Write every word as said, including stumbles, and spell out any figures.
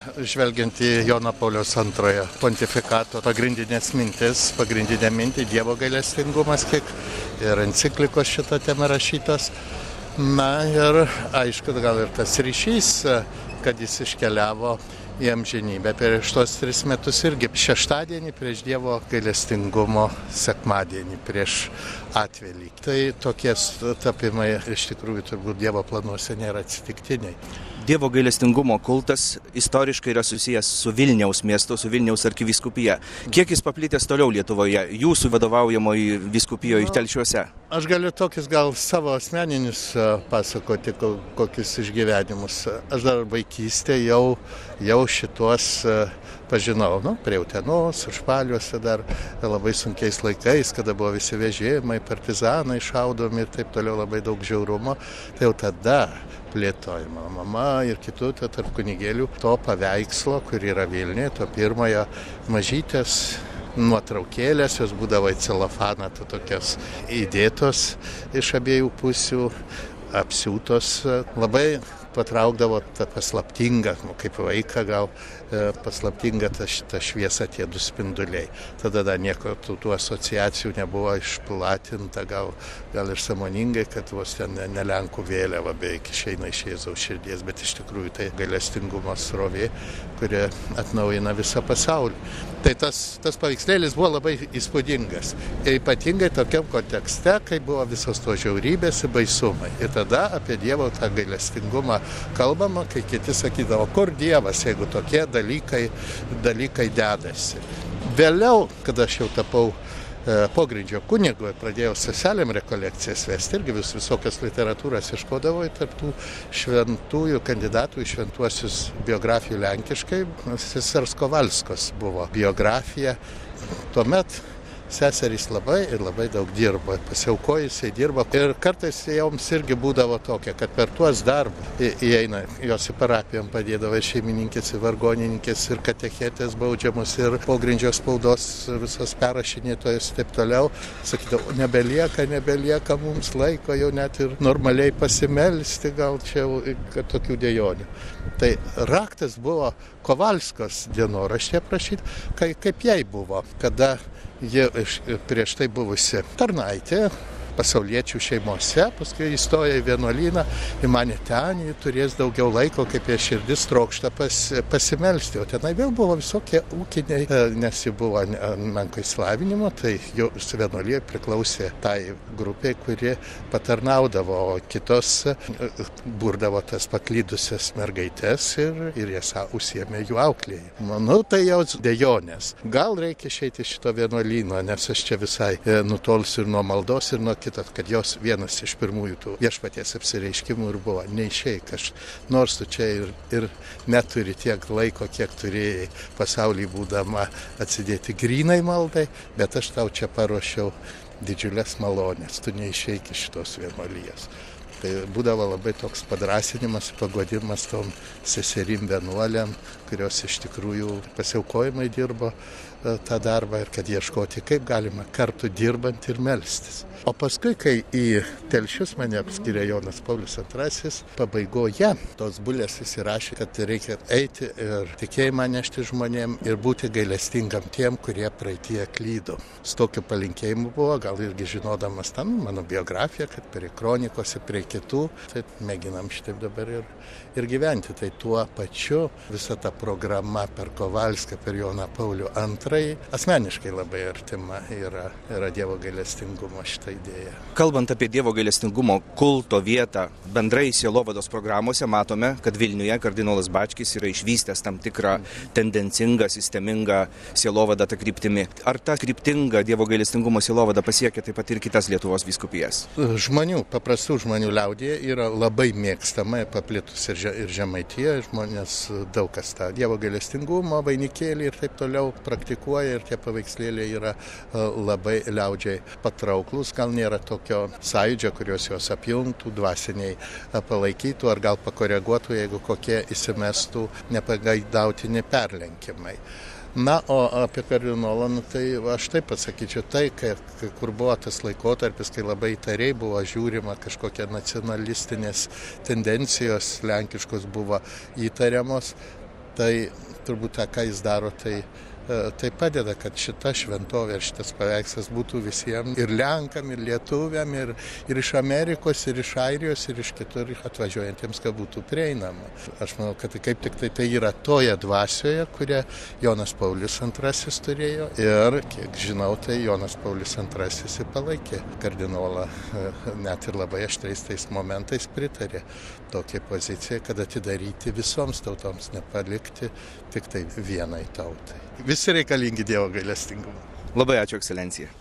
Žvelgiant į Jono Pauliaus antrojo pontifikato pagrindinės mintis, pagrindinė mintį Dievo gailestingumas, kiek ir enciklikos šitą temą rašytos. Na ir aišku, gal ir tas ryšys, kad jis iškeliavo į amžinybę prieš tos tris metus irgi šeštadienį prieš Dievo gailestingumo sekmadienį, prieš atvelykį. Tai tokie tapimai iš tikrųjų turbūt Dievo planuose nėra atsitiktiniai. Dievo gailestingumo kultas istoriškai yra susijęs su Vilniaus miestu, su Vilniaus arkivyskupija. Kiek jis paplitęs toliau Lietuvoje, jūsų vadovaujamoje vyskupijoje Telšiuose? Aš galiu tokius gal savo asmeninius pasakoti, kokius išgyvenimus. Aš dar vaikystėje jau, jau šitos pažinau, nu, prie Utenos, Užpaliuose dar labai sunkiais laikais, kada buvo visi vežėjimai, partizanai šaudomi ir taip toliau, labai daug žiaurumo. Tai jau tada plėtojama mama ir kitų tarp kunigėlių to paveikslo, kur yra Vilniuje, to pirmojo mažytės nuotraukėlės, jos būdavo į celofaną, to tokios įdėtos iš abiejų pusių, apsiūtos, labai patraukdavo tą paslaptingą, nu, kaip vaiką gal paslaptingą tą, tą šviesą tie du spinduliai. Tada dar nieko tų, tų asociacijų nebuvo išplatinta, gal, gal ir sąmoningai, kad vos ten ne, ne Lenkų vėliava beveik išeina iš Jėzaus širdies, bet iš tikrųjų tai gailestingumo srovė, kuri atnaujina visą pasaulį. Tai tas, tas paveikslėlis buvo labai įspūdingas. Ir ypatingai tokiam kontekste, kai buvo visos to žiaurybės ir baisumai. Ir tada apie Dievo tą gailestingumą kalbama, kai kiti sakydavo, kur Dievas, jeigu tokie dalykai, dalykai dedasi. Vėliau, kada aš jau tapau e, pogrindžio kunigu ir pradėjau seselėm rekolekcijas vesti, irgi vis, visokias literatūras iškodavau, tarp tų šventųjų kandidatų į šventuosius biografijų lenkiškai, sesers Kovalskos buvo biografija. Tuomet seserys labai ir labai daug dirbo, pasiaukojusiai dirbo ir kartais joms irgi būdavo tokia, kad per tuos darbus įeina, jos į parapijom padėdavo ir šeimininkės, ir vargonininkės, ir katechetės baudžiamos, ir pogrindžio spaudos visos perrašinėtojos ir taip toliau. Sakydavo, nebelieka, nebelieka mums laiko jau net ir normaliai pasimelsti, gal čia jau tokių dejonių. Tai raktas buvo Kovalskos dienoraštė aprašyti, kaip jai buvo, kada ji prieš tai buvusi tarnaitė pasauliečių šeimose, paskui įstoja į vienuolyną, į mane ten, ji turės daugiau laiko, kaip jie širdis trokšta pas, pasimelsti. O tenai vėl buvo visokie ūkiniai, nes ji buvo menko įslavinimo, tai jau vienuolija priklausė tai grupiai, kuri patarnaudavo, o kitos burdavo tas paklydusias mergaitės ir, ir jas užsiėmė jų auklėjai. Nu, tai jau dejonės. Gal reikia išeiti iš šito vienuolyno, nes aš čia visai nutolsiu ir nuo maldos, ir nuo kitas, kad jos vienas iš pirmųjų tų viešpaties apsireiškimų ir buvo, neišeik, aš nors tu čia ir, ir neturi tiek laiko, kiek turėjai pasaulyje būdama atsidėti grynai maldai, bet aš tau čia paruošiau didžiulės malonės, tu neišeik iš šitos vienuolijos. Tai būdavo labai toks padrasinimas, pagodimas tom seserim vienuoliam, kurios iš tikrųjų pasiaukojimai dirbo tą darbą ir kad ieškoti, kaip galima kartu dirbant ir melstis. O paskui, kai į Telšius mane apskyrė Jonas Paulius antrasis, pabaigoje tos bulės įsirašė, kad reikia eiti ir tikėjimą nešti žmonėm ir būti gailestingam tiem, kurie praeitie klydo. Su tokiu palinkėjimu buvo, gal irgi žinodamas tam mano biografiją, kad prie kronikos ir prie kitų, tai mėginam šitaip dabar ir, ir gyventi. Tai tuo pačiu visa ta programa per Kovalską, per Joną Paulių antrąjį, asmeniškai labai artima yra, yra Dievo gailestingumo šitą idėją. Kalbant apie Dievo gailestingumo kulto vietą, bendrai sielovados programuose matome, kad Vilniuje kardinolas Bačkis yra išvystęs tam tikrą tendencingą, sistemingą sielovadą tą kryptimi. Ar ta kryptinga Dievo gailestingumo sielovada pasiekia taip pat ir kitas Lietuvos vyskupijas? Žmonių, paprastų žmonių liaudyje yra labai mėgstama, paplitus ir, ir Žemaitijoje, žmonės daug kas tą Dievo gailestingumo, vainikėlį ir taip toliau praktikuoja ir tie paveikslėliai yra labai liaudžiai patrauklus. Gal nėra tokio sąjūdžio, kurios jos apjungtų, dvasiniai palaikytų ar gal pakoreguotų, jeigu kokie įsimestų nepagaidautini perlenkimai. Na, o apie kardinolą, nu, tai aš taip pasakyčiau, tai, kai, kur buvo tas laikotarpis, kai labai įtariai buvo žiūrima, kažkokie nacionalistinės tendencijos lenkiškos buvo įtariamos, Tai turbūt tą, ką jis daro, tai Tai padeda, kad šita šventovė ir šitas paveikslas būtų visiems ir Lenkam, ir Lietuviam, ir, ir iš Amerikos, ir iš Airijos, ir iš kitur atvažiuojantiems, kad būtų prieinama. Aš manau, kad kaip tik tai, tai yra toje dvasioje, kurią Jonas Paulius antrasis turėjo. Ir, kiek žinau, tai Jonas Paulius antrasis ir palaikė kardinolą, net ir labai aštriais tais momentais pritarė tokiai pozicijai, kad atidaryti visoms tautoms, nepalikti tik tai vienai tautai. Visi reikalingi Dievo gailestingumo. Labai ačiū, ekscelencija.